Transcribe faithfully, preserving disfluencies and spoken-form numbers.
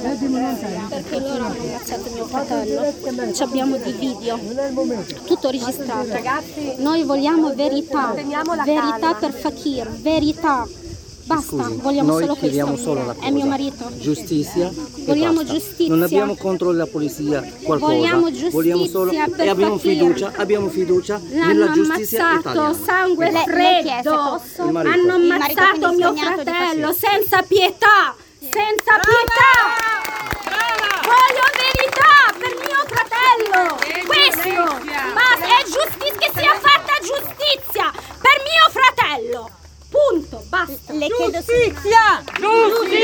perché loro hanno ammazzato mio fratello. Ci abbiamo di video, tutto registrato. Noi vogliamo verità, verità per Fakir, verità. Basta, Scusi, vogliamo noi solo chiediamo questo. solo una cosa. È mio marito. Giustizia e Vogliamo basta. giustizia. Non abbiamo contro la polizia qualcosa. Vogliamo giustizia Vogliamo solo per e abbiamo Fakir. fiducia, abbiamo fiducia L'hanno nella giustizia ammazzato, italiana. sangue E basta. freddo. Il marito. Hanno Il ammazzato marito mio quindi sognato di fratello Fakir. senza pietà, senza pietà. Voglio verità per mio fratello. Questo. Basta, è giustizia, che sia fatta giustizia per mio fratello. Punto, basta. Le chiedo Giustizia! Giustizia!